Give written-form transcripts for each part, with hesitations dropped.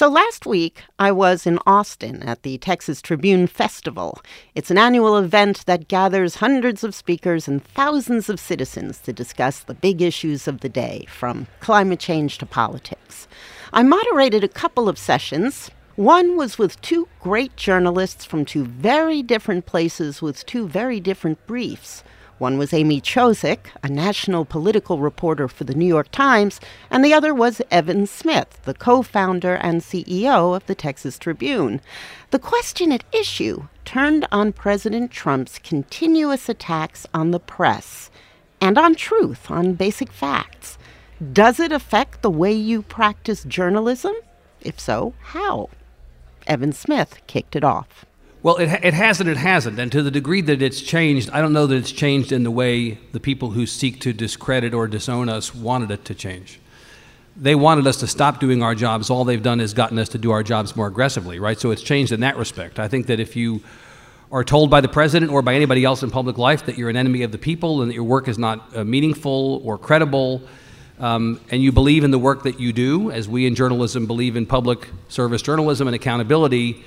So last week, I was in Austin at the Texas Tribune Festival. It's an annual event that gathers hundreds of speakers and thousands of citizens to discuss the big issues of the day, from climate change to politics. I moderated a couple of sessions. One was with two great journalists from two very different places with two very different briefs. One was Amy Chozick, a national political reporter for the New York Times, and the other was Evan Smith, the co-founder and CEO of the Texas Tribune. The question at issue turned on President Trump's continuous attacks on the press and on truth, on basic facts. Does it affect the way you practice journalism? If so, how? Evan Smith kicked it off. Well, it has and it hasn't. And to the degree that it's changed, I don't know that it's changed in the way the people who seek to discredit or disown us wanted it to change. They wanted us to stop doing our jobs. All they've done is gotten us to do our jobs more aggressively, right? So it's changed in that respect. I think that if you are told by the president or by anybody else in public life that you're an enemy of the people and that your work is not meaningful or credible, and you believe in the work that you do, as we in journalism believe in public service journalism and accountability,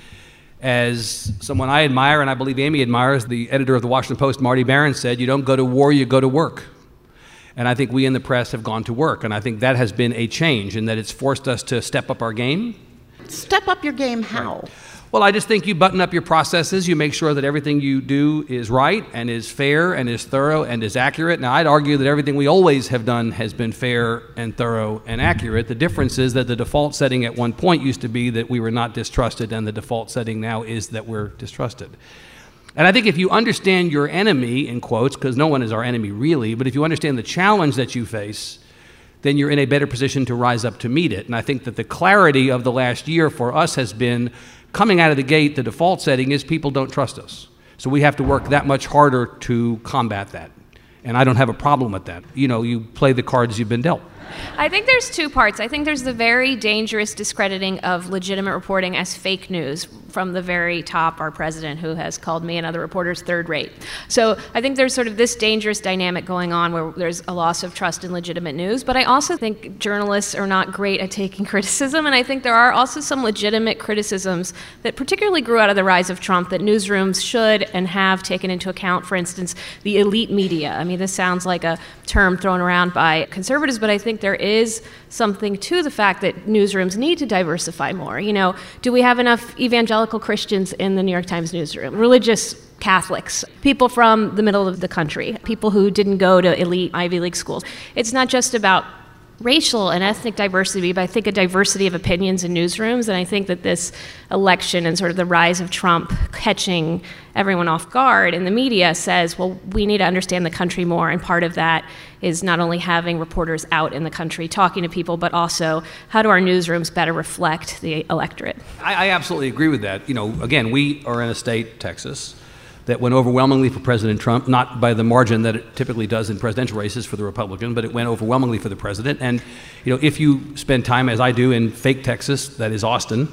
as someone I admire, and I believe Amy admires, the editor of the Washington Post, Marty Baron, said, you don't go to war, you go to work. And I think we in the press have gone to work, and I think that has been a change in that it's forced us to step up our game. Step up your game how? Right. Well, I just think you button up your processes, you make sure that everything you do is right and is fair and is thorough and is accurate. Now, I'd argue that everything we always have done has been fair and thorough and accurate. The difference is that the default setting at one point used to be that we were not distrusted, and the default setting now is that we're distrusted. And I think if you understand your enemy, in quotes, because no one is our enemy really, but if you understand the challenge that you face, then you're in a better position to rise up to meet it. And I think that the clarity of the last year for us has been, coming out of the gate, the default setting is people don't trust us. So we have to work that much harder to combat that. And I don't have a problem with that. You know, you play the cards you've been dealt. I think there's two parts. I think there's the very dangerous discrediting of legitimate reporting as fake news from the very top, our president, who has called me and other reporters third rate. So I think there's sort of this dangerous dynamic going on where there's a loss of trust in legitimate news. But I also think journalists are not great at taking criticism, and I think there are also some legitimate criticisms that particularly grew out of the rise of Trump that newsrooms should and have taken into account. For instance, the elite media. I mean, this sounds like a term thrown around by conservatives, but I think there is something to the fact that newsrooms need to diversify more. You know, do we have enough evangelical Christians in the New York Times newsroom? Religious Catholics, people from the middle of the country, people who didn't go to elite Ivy League schools. It's not just about racial and ethnic diversity, but I think a diversity of opinions in newsrooms. And I think that this election and sort of the rise of Trump catching everyone off guard in the media says, well, we need to understand the country more. And part of that is not only having reporters out in the country talking to people, but also how do our newsrooms better reflect the electorate? I absolutely agree with that. You know, again, we are in a state, Texas, that went overwhelmingly for President Trump, not by the margin that it typically does in presidential races for the Republican, but it went overwhelmingly for the president. And, you know, if you spend time, as I do, in fake Texas, that is Austin,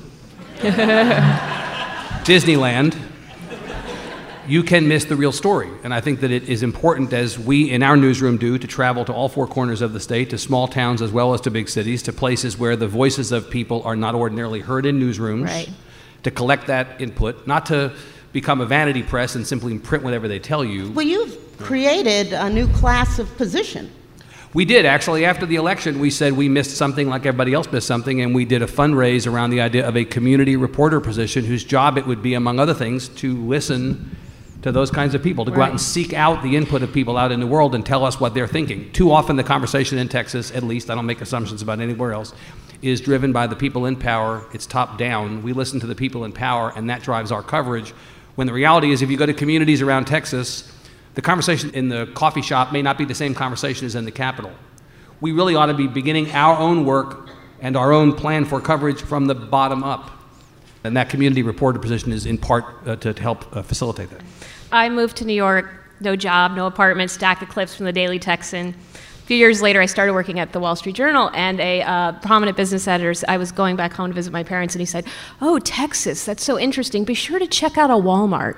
Disneyland, you can miss the real story. And I think that it is important, as we in our newsroom do, to travel to all four corners of the state, to small towns as well as to big cities, to places where the voices of people are not ordinarily heard in newsrooms, right, to collect that input, not to become a vanity press and simply print whatever they tell you. Well, you've created a new class of position. We did, actually. After the election, we said we missed something like everybody else missed something, and we did a fundraise around the idea of a community reporter position whose job it would be, among other things, to listen to those kinds of people, to go out and seek out the input of people out in the world and tell us what they're thinking. Too often the conversation in Texas, at least, I don't make assumptions about anywhere else, is driven by the people in power. It's top down. We listen to the people in power, and that drives our coverage. When the reality is, if you go to communities around Texas, the conversation in the coffee shop may not be the same conversation as in the Capitol. We really ought to be beginning our own work and our own plan for coverage from the bottom up. And that community reporter position is in part to help facilitate that. I moved to New York, no job, no apartment, stack of clips from the Daily Texan. A few years later, I started working at the Wall Street Journal, and a prominent business editor, I was going back home to visit my parents, and he said, "Oh, Texas, that's so interesting. Be sure to check out a Walmart."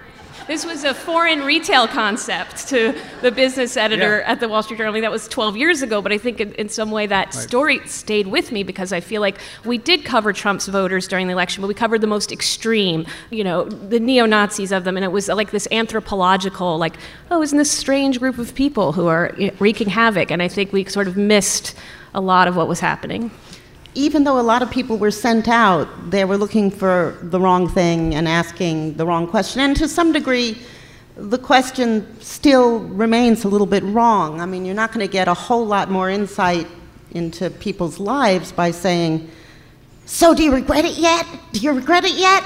This was a foreign retail concept to the business editor at the Wall Street Journal. I mean, that was 12 years ago, but I think in some way that story stayed with me because I feel like we did cover Trump's voters during the election, but we covered the most extreme, the neo-Nazis of them, and it was like this anthropological, like, oh, isn't this strange group of people who are wreaking havoc? And I think we sort of missed a lot of what was happening. Even though a lot of people were sent out, they were looking for the wrong thing and asking the wrong question. And to some degree, the question still remains a little bit wrong. I mean, you're not going to get a whole lot more insight into people's lives by saying, so do you regret it yet? Do you regret it yet?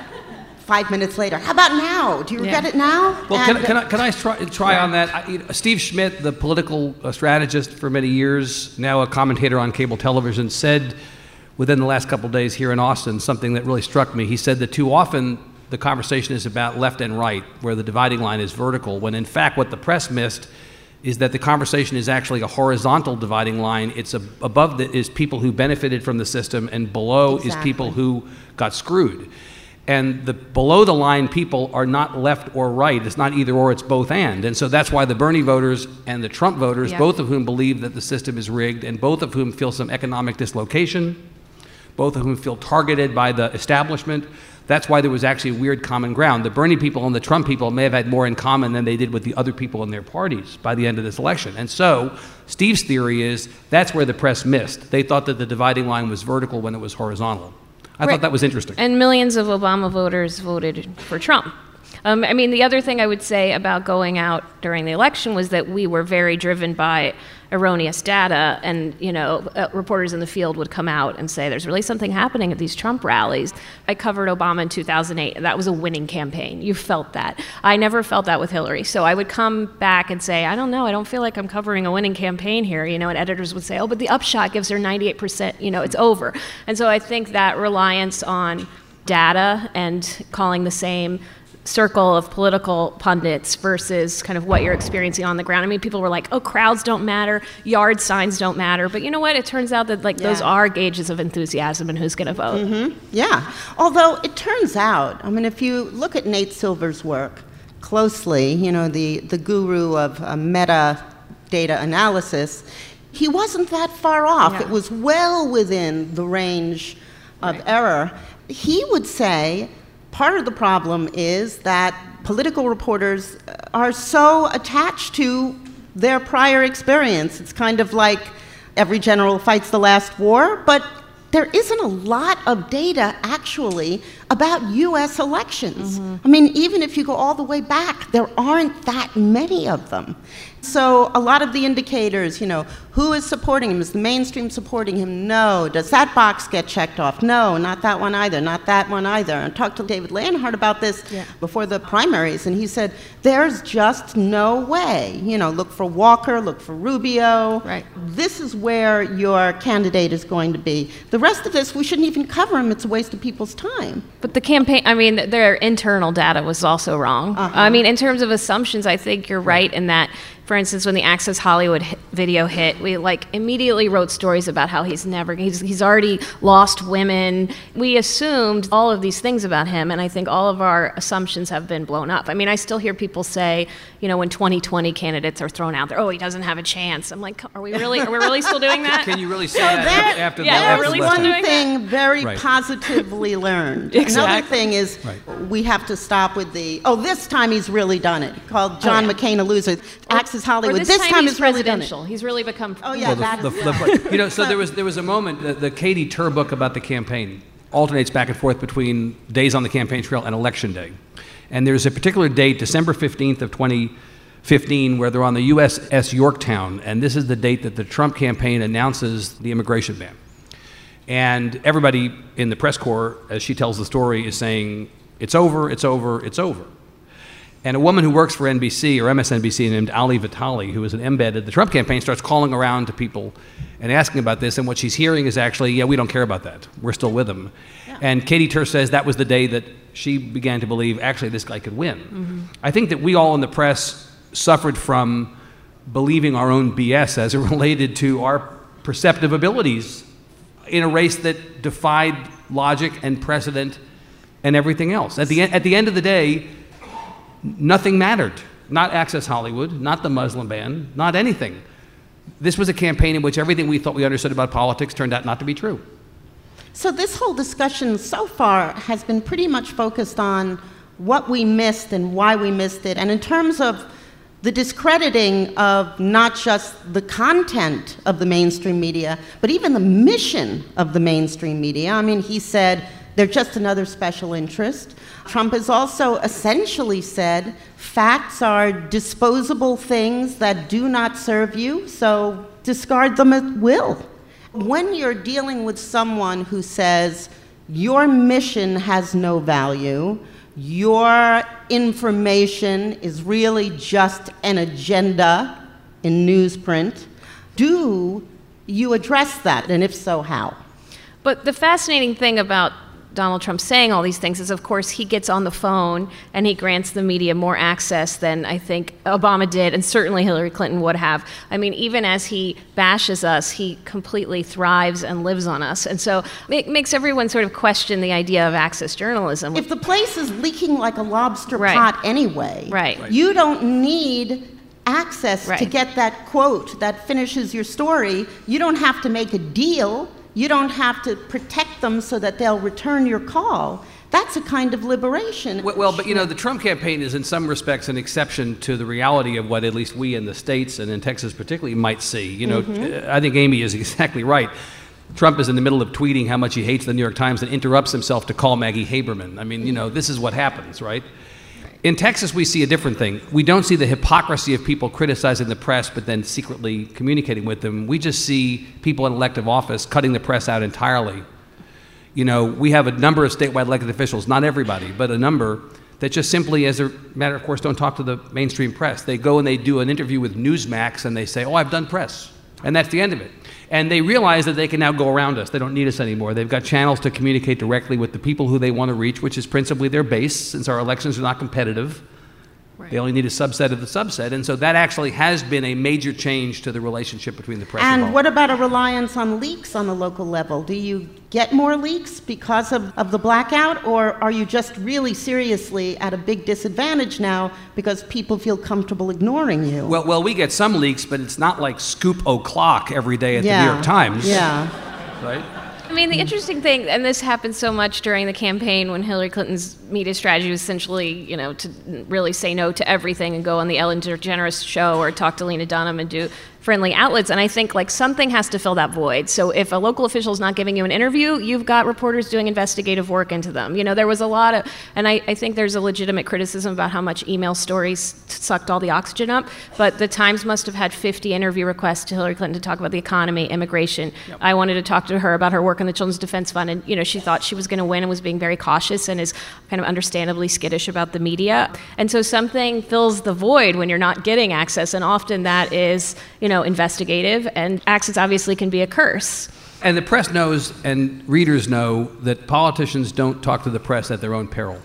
5 minutes later, how about now? Do you regret it now? Well, can I try on that? Steve Schmidt, the political strategist for many years, now a commentator on cable television, said within the last couple of days here in Austin something that really struck me. He said that too often the conversation is about left and right, where the dividing line is vertical, when in fact what the press missed is that the conversation is actually a horizontal dividing line. It's above is people who benefited from the system, and below is people who got screwed. And the below the line people are not left or right. It's not either or, it's both and. And so that's why the Bernie voters and the Trump voters, both of whom believe that the system is rigged, and both of whom feel some economic dislocation, both of whom feel targeted by the establishment, that's why there was actually a weird common ground. The Bernie people and the Trump people may have had more in common than they did with the other people in their parties by the end of this election. And so Steve's theory is that's where the press missed. They thought that the dividing line was vertical when it was horizontal. I thought that was interesting. And millions of Obama voters voted for Trump. I mean, the other thing I would say about going out during the election was that we were very driven by erroneous data, and reporters in the field would come out and say, there's really something happening at these Trump rallies. I covered Obama in 2008. That was a winning campaign. You felt that. I never felt that with Hillary. So I would come back and say, I don't know, I don't feel like I'm covering a winning campaign here, and editors would say, oh, but the upshot gives her 98%, it's over. And so I think that reliance on data and calling the same circle of political pundits versus kind of what you're experiencing on the ground. I mean, people were like, oh, crowds don't matter, yard signs don't matter. But you know what? It turns out that those are gauges of enthusiasm and who's going to vote. Mm-hmm. Yeah. Although it turns out, I mean, if you look at Nate Silver's work closely, the guru of meta data analysis, he wasn't that far off. Yeah. It was well within the range of error. He would say, part of the problem is that political reporters are so attached to their prior experience. It's kind of like every general fights the last war, but there isn't a lot of data actually about U.S. elections. Mm-hmm. I mean, even if you go all the way back, there aren't that many of them. So a lot of the indicators, who is supporting him? Is the mainstream supporting him? No. Does that box get checked off? No, not that one either, not that one either. I talked to David Leonhardt about this before the primaries, and he said, there's just no way. Look for Walker, look for Rubio. Right. This is where your candidate is going to be. The rest of this, we shouldn't even cover him. It's a waste of people's time. But the campaign, I mean, their internal data was also wrong. Uh-huh. I mean, in terms of assumptions, I think you're right in that, for instance, when the Access Hollywood video hit, we immediately wrote stories about how he's already lost women. We assumed all of these things about him, and I think all of our assumptions have been blown up. I mean, I still hear people say, when 2020 candidates are thrown out there, oh, he doesn't have a chance. I'm like, are we really still doing that? Can you really say that after the election? really one doing thing that? Very positively learned. Exactly. Another thing is we have to stop with this time he's really done it. He called John McCain a loser. Access Hollywood. This time he's really done it. He's really become. Oh yeah, so there was a moment. The Katie Tur book about the campaign alternates back and forth between days on the campaign trail and election day, and there's a particular date, December 15th of 2015, where they're on the USS Yorktown, and this is the date that the Trump campaign announces the immigration ban, and everybody in the press corps, as she tells the story, is saying it's over, it's over, it's over. And a woman who works for NBC or MSNBC named Ali Vitali, who is an embed at the Trump campaign, starts calling around to people and asking about this. And what she's hearing is actually, we don't care about that. We're still with him. Yeah. And Katie Tur says that was the day that she began to believe, actually, this guy could win. Mm-hmm. I think that we all in the press suffered from believing our own BS as it related to our perceptive abilities in a race that defied logic and precedent and everything else. At the end of the day, Nothing mattered. Not Access Hollywood, not the Muslim ban, not anything. This was a campaign in which everything we thought we understood about politics turned out not to be true. So this whole discussion so far has been pretty much focused on what we missed and why we missed it. And in terms of the discrediting of not just the content of the mainstream media, but even the mission of the mainstream media. I mean, he said they're just another special interest. Trump has also essentially said facts are disposable things that do not serve you, so discard them at will. When you're dealing with someone who says your mission has no value, your information is really just an agenda in newsprint, do you address that? And if so, how? But the fascinating thing about Donald Trump saying all these things is, of course, he gets on the phone and he grants the media more access than I think Obama did, and certainly Hillary Clinton would have. I mean, even as he bashes us, he completely thrives and lives on us. And so it makes everyone sort of question the idea of access journalism. If the place is leaking like a lobster Right. pot anyway, Right. you don't need access Right. to get that quote that finishes your story. You don't have to make a deal. You don't have to protect them so that they'll return your call. That's a kind of liberation. Well, but you know, the Trump campaign is in some respects an exception to the reality of what at least we in the States and in Texas particularly might see. You know, I think Amy is exactly right. Trump is in the middle of tweeting how much he hates the New York Times and interrupts himself to call Maggie Haberman. I mean, you know, this is what happens, right? In Texas, we see a different thing. We don't see the hypocrisy of people criticizing the press but then secretly communicating with them. We just see people in elective office cutting the press out entirely. You know, we have a number of statewide elected officials, not everybody, but a number, that just simply, as a matter of course, don't talk to the mainstream press. They go and they do an interview with Newsmax and they say, oh, I've done press. And that's the end of it. And they realize that they can now go around us. They don't need us anymore. They've got channels to communicate directly with the people who they want to reach, which is principally their base, since our elections are not competitive. Right. They only need a subset of the subset. And so that actually has been a major change to the relationship between the press and And what about a reliance on leaks on the local level? Do you get more leaks because of the blackout, or are you just really seriously at a big disadvantage now because people feel comfortable ignoring you? Well, we get some leaks, but it's not like Scoop O'Clock every day at the New York Times. Yeah. Right? I mean, the interesting thing, and this happened so much during the campaign when Hillary Clinton's media strategy was essentially, you know, to really say no to everything and go on the Ellen DeGeneres show or talk to Lena Dunham and do friendly outlets. And I think like something has to fill that void. So if a local official is not giving you an interview, you've got reporters doing investigative work into them. You know, there was a lot of, and I think there's a legitimate criticism about how much email stories sucked all the oxygen up, but the Times must have had 50 interview requests to Hillary Clinton to talk about the economy, immigration. Yep. I wanted to talk to her about her work in the Children's Defense Fund, and, you know, she thought she was going to win and was being very cautious and is kind of understandably skittish about the media. And so something fills the void when you're not getting access, and often that is, you know, investigative, and access obviously can be a curse. And the press knows, and readers know, that politicians don't talk to the press at their own peril.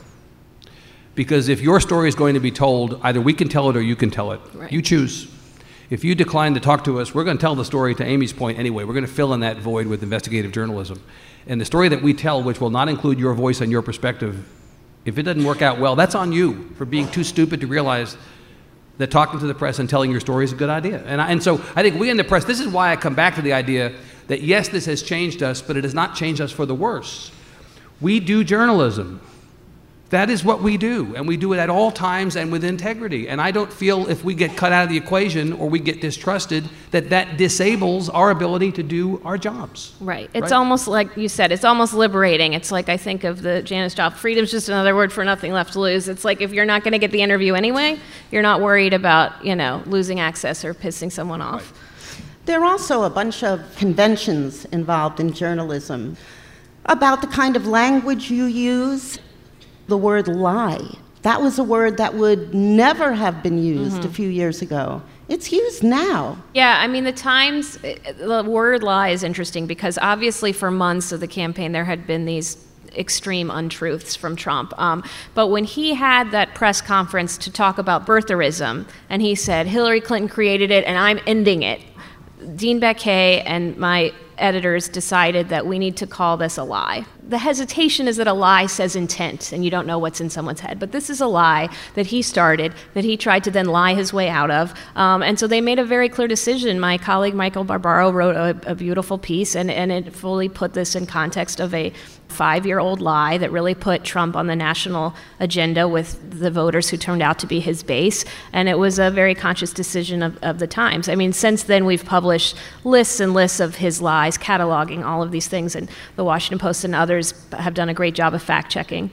Because if your story is going to be told, either we can tell it or you can tell it. Right. You choose. If you decline to talk to us, we're going to tell the story, to Amy's point anyway. We're going to fill in that void with investigative journalism. And the story that we tell, which will not include your voice and your perspective, if it doesn't work out well, that's on you for being too stupid to realize that talking to the press and telling your story is a good idea. And so I think we in the press, this is why I come back to the idea that yes, this has changed us, but it has not changed us for the worse. We do journalism. That is what we do, and we do it at all times and with integrity. And I don't feel if we get cut out of the equation or we get distrusted that that disables our ability to do our jobs. Right. It's almost like you said, it's almost liberating. It's like I think of the Janis Joplin, freedom's just another word for nothing left to lose. It's like if you're not going to get the interview anyway, you're not worried about, you know, losing access or pissing someone off. Right. There are also a bunch of conventions involved in journalism about the kind of language you use. The word lie. That was a word that would never have been used a few years ago. It's used now. Yeah, I mean, the Times, the word lie is interesting because obviously for months of the campaign there had been these extreme untruths from Trump. But when he had that press conference to talk about birtherism, and he said, Hillary Clinton created it and I'm ending it, Dean Baquet and my editors decided that we need to call this a lie. The hesitation is that a lie says intent, and you don't know what's in someone's head. But this is a lie that he started, that he tried to then lie his way out of. And so they made a very clear decision. My colleague Michael Barbaro wrote a beautiful piece, and it fully put this in context of a 5-year-old lie that really put Trump on the national agenda with the voters who turned out to be his base. And it was a very conscious decision of the Times. I mean, since then we've published lists and lists of his lies, cataloging all of these things, and the Washington Post and others have done a great job of fact-checking.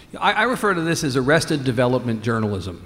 I refer to this as arrested development journalism.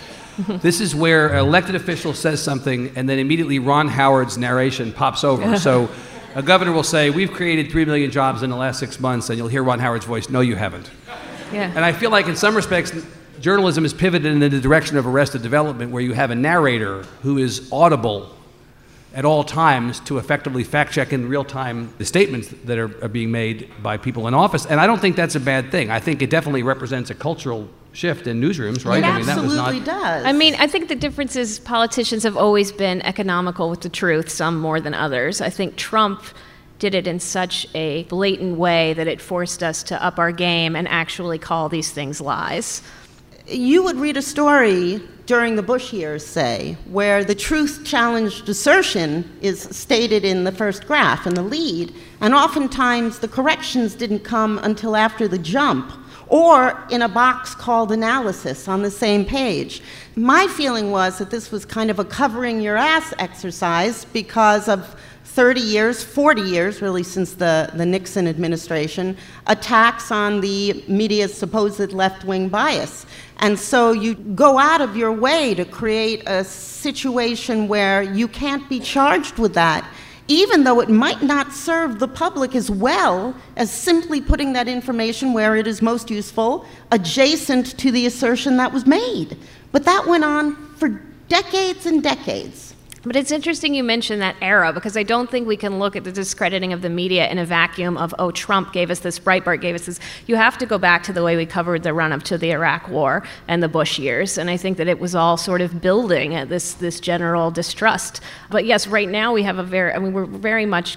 This is where an elected official says something and then immediately Ron Howard's narration pops over. So a governor will say, we've created 3 million jobs in the last 6 months, and you'll hear Ron Howard's voice, no, you haven't. Yeah. And I feel like in some respects, journalism is pivoted in the direction of arrested development, where you have a narrator who is audible at all times to effectively fact-check in real time the statements that are being made by people in office. And I don't think that's a bad thing. I think it definitely represents a cultural shift in newsrooms, right? It absolutely does. I mean, I think the difference is politicians have always been economical with the truth, some more than others. I think Trump did it in such a blatant way that it forced us to up our game and actually call these things lies. You would read a story during the Bush years, say, where the truth-challenged assertion is stated in the first graph, in the lead, and oftentimes the corrections didn't come until after the jump, or in a box called analysis on the same page. My feeling was that this was kind of a covering your ass exercise because of 30 years, 40 years, really, since the Nixon administration, attacks on the media's supposed left-wing bias. And so you go out of your way to create a situation where you can't be charged with that, even though it might not serve the public as well as simply putting that information where it is most useful, adjacent to the assertion that was made. But that went on for decades and decades. But it's interesting you mentioned that era, because I don't think we can look at the discrediting of the media in a vacuum of, oh, Trump gave us this, Breitbart gave us this. You have to go back to the way we covered the run-up to the Iraq War and the Bush years, and I think that it was all sort of building this general distrust. But yes, right now we have we're very much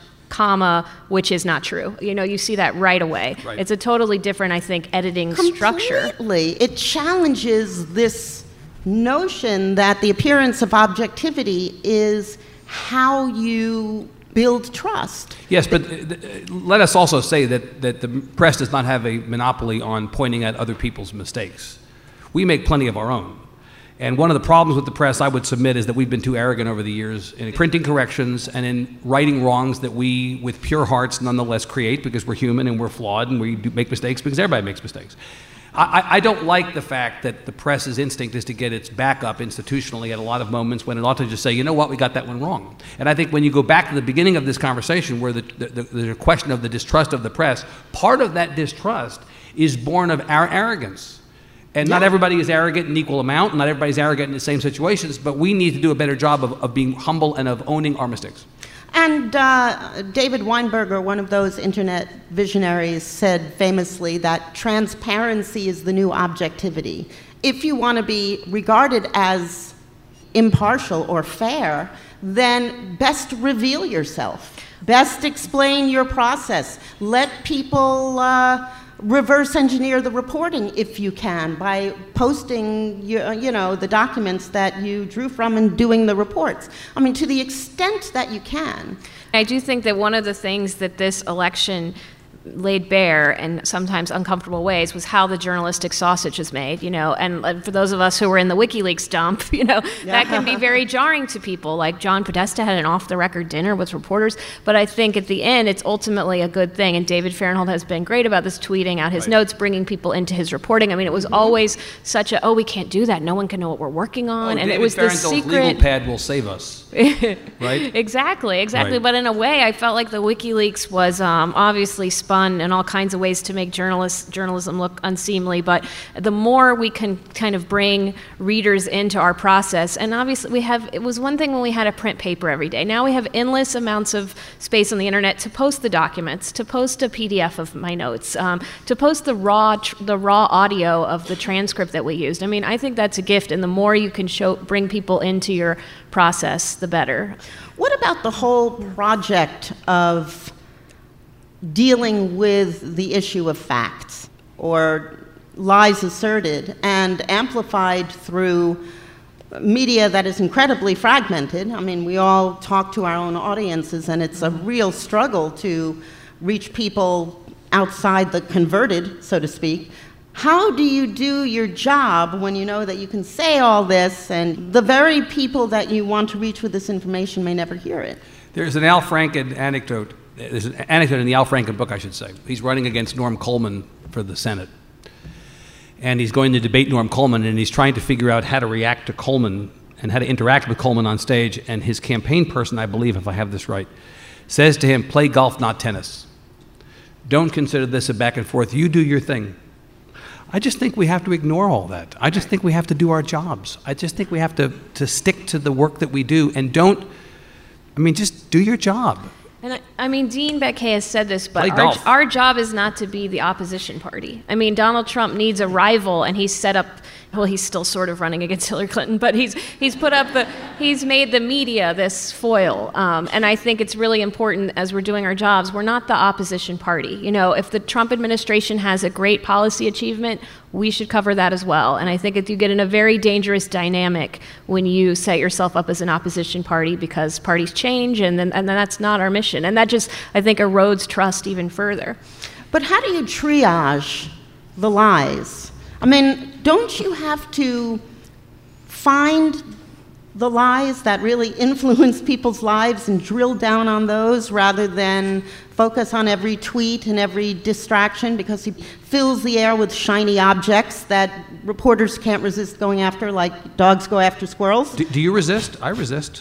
which is not true. You know, you see that right away. Right. It's a totally different, I think, editing structure. Completely. It challenges this notion that the appearance of objectivity is how you build trust. Yes, but let us also say that the press does not have a monopoly on pointing at other people's mistakes. We make plenty of our own. And one of the problems with the press, I would submit, is that we've been too arrogant over the years in printing corrections and in righting wrongs that we, with pure hearts, nonetheless create, because we're human and we're flawed and we do make mistakes because everybody makes mistakes. I don't like the fact that the press's instinct is to get its back up institutionally at a lot of moments when it ought to just say, you know what, we got that one wrong. And I think when you go back to the beginning of this conversation where the question of the distrust of the press, part of that distrust is born of our arrogance. And not everybody is arrogant in equal amount, not everybody's arrogant in the same situations, but we need to do a better job of being humble and of owning our mistakes. And David Weinberger, one of those internet visionaries, said famously that transparency is the new objectivity. If you want to be regarded as impartial or fair, then best reveal yourself. Best explain your process. Let people reverse engineer the reporting if you can by posting the documents that you drew from and doing the reports. I mean, to the extent that you can. I do think that one of the things that this election laid bare in sometimes uncomfortable ways was how the journalistic sausage is made, and for those of us who were in the WikiLeaks dump, that can be very jarring to people. Like John Podesta had an off-the-record dinner with reporters, but I think at the end it's ultimately a good thing, and David Fahrenthold has been great about this, tweeting out his notes, bringing people into his reporting. I mean, it was always such a, we can't do that, no one can know what we're working on, and David it was the secret. Legal pad will save us, right? Exactly. Right. But in a way, I felt like the WikiLeaks was obviously spun in all kinds of ways to make journalism look unseemly, but the more we can kind of bring readers into our process, and obviously it was one thing when we had a print paper every day. Now we have endless amounts of space on the internet to post the documents, to post a PDF of my notes, to post the raw audio of the transcript that we used. I mean, I think that's a gift, and the more you can bring people into your process, the better. What about the whole project of dealing with the issue of facts or lies asserted and amplified through media that is incredibly fragmented. I mean, we all talk to our own audiences, and it's a real struggle to reach people outside the converted, so to speak. How do you do your job when you know that you can say all this and the very people that you want to reach with this information may never hear it? There's an Al Franken anecdote. There's an anecdote in the Al Franken book, I should say. He's running against Norm Coleman for the Senate. And he's going to debate Norm Coleman, and he's trying to figure out how to react to Coleman and how to interact with Coleman on stage. And his campaign person, I believe, if I have this right, says to him, play golf, not tennis. Don't consider this a back and forth. You do your thing. I just think we have to ignore all that. I just think we have to do our jobs. I just think we have to stick to the work that we do and just do your job. And I mean, Dean Baquet has said this, but our job is not to be the opposition party. I mean, Donald Trump needs a rival, and he's set up, well, he's still sort of running against Hillary Clinton, but he's made the media this foil. And I think it's really important as we're doing our jobs, we're not the opposition party. You know, if the Trump administration has a great policy achievement, we should cover that as well. And I think you get in a very dangerous dynamic when you set yourself up as an opposition party, because parties change, and then that's not our mission. And that just, I think, erodes trust even further. But how do you triage the lies? I mean, don't you have to find the lies that really influence people's lives and drill down on those rather than focus on every tweet and every distraction, because he fills the air with shiny objects that reporters can't resist going after, like dogs go after squirrels? Do you resist? I resist.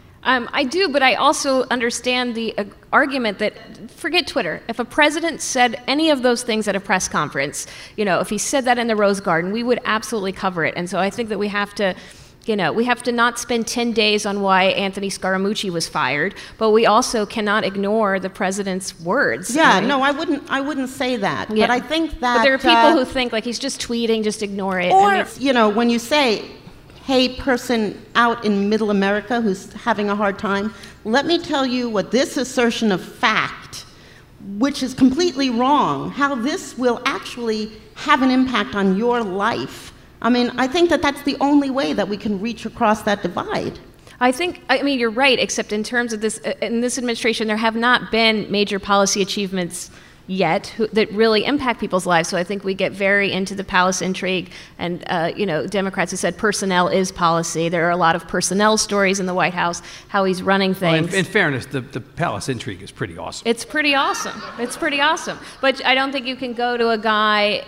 I do, but I also understand the argument that, forget Twitter, if a president said any of those things at a press conference, you know, if he said that in the Rose Garden, we would absolutely cover it. And so I think that we have to, we have to not spend 10 days on why Anthony Scaramucci was fired, but we also cannot ignore the president's words. Yeah, no, I wouldn't say that. Yeah. But I think that... But there are people who think, like, he's just tweeting, just ignore it. Or, when you say, hey, person out in middle America who's having a hard time, let me tell you what this assertion of fact, which is completely wrong, how this will actually have an impact on your life. I mean, I think that that's the only way that we can reach across that divide. I mean, you're right, except in terms of this, in this administration, there have not been major policy achievements yet that really impact people's lives. So I think we get very into the palace intrigue, and Democrats have said personnel is policy. There are a lot of personnel stories in the White House, how he's running things. Well, in fairness, the palace intrigue is pretty awesome. It's pretty awesome. It's pretty awesome. But I don't think you can go to a guy,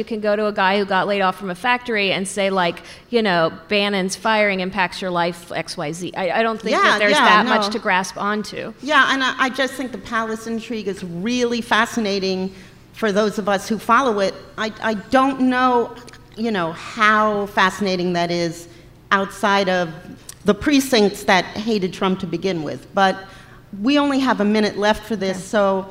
who got laid off from a factory and say, like, Bannon's firing impacts your life XYZ. I don't think that there's much to grasp onto. Yeah, and I just think the palace intrigue is really fascinating for those of us who follow it. I don't know, how fascinating that is outside of the precincts that hated Trump to begin with. But we only have a minute left for this, so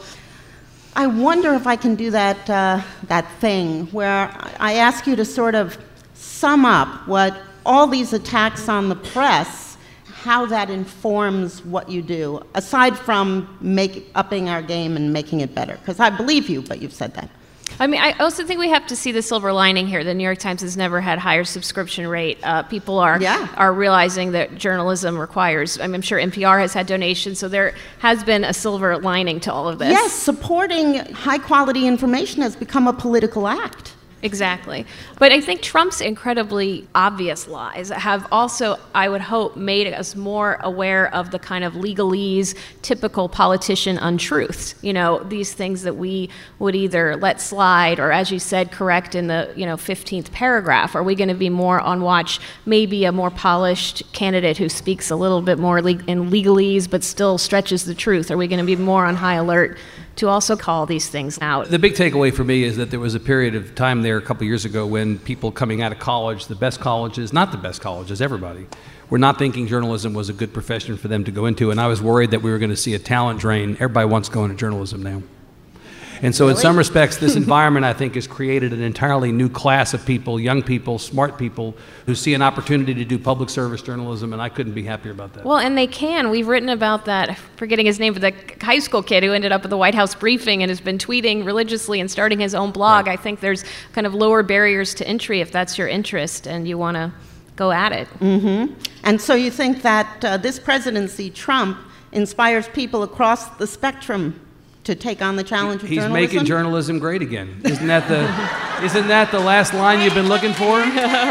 I wonder if I can do that thing where I ask you to sort of sum up what all these attacks on the press, how that informs what you do, aside from upping our game and making it better. Because I believe you, but you've said that. I mean, I also think we have to see the silver lining here. The New York Times has never had higher subscription rate. People are realizing that journalism requires, I'm sure NPR has had donations, so there has been a silver lining to all of this. Yes, supporting high-quality information has become a political act. Exactly. But I think Trump's incredibly obvious lies have also, I would hope, made us more aware of the kind of legalese, typical politician untruths. These things that we would either let slide or, as you said, correct in the 15th paragraph. Are we going to be more on watch, maybe a more polished candidate who speaks a little bit more in legalese but still stretches the truth? Are we going to be more on high alert to also call these things out? The big takeaway for me is that there was a period of time there a couple years ago when people coming out of college, the best colleges, not the best colleges, everybody, were not thinking journalism was a good profession for them to go into, and I was worried that we were going to see a talent drain. Everybody wants to go into journalism now. And so in some respects, this environment, I think, has created an entirely new class of people, young people, smart people, who see an opportunity to do public service journalism, and I couldn't be happier about that. Well, and they can. We've written about that, forgetting his name, but the high school kid who ended up at the White House briefing and has been tweeting religiously and starting his own blog. Right. I think there's kind of lower barriers to entry if that's your interest and you want to go at it. Mm-hmm. And so you think that this presidency, Trump, inspires people across the spectrum to take on the challenge of journalism? He's making journalism great again. Isn't that the last line you've been looking for?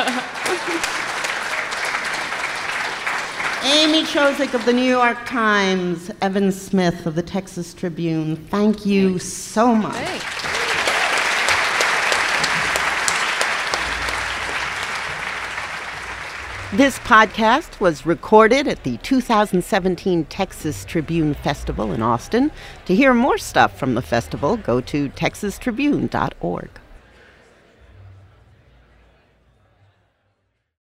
Amy Chozick of the New York Times, Evan Smith of the Texas Tribune, thank you so much. Thanks. This podcast was recorded at the 2017 Texas Tribune Festival in Austin. To hear more stuff from the festival, go to texastribune.org.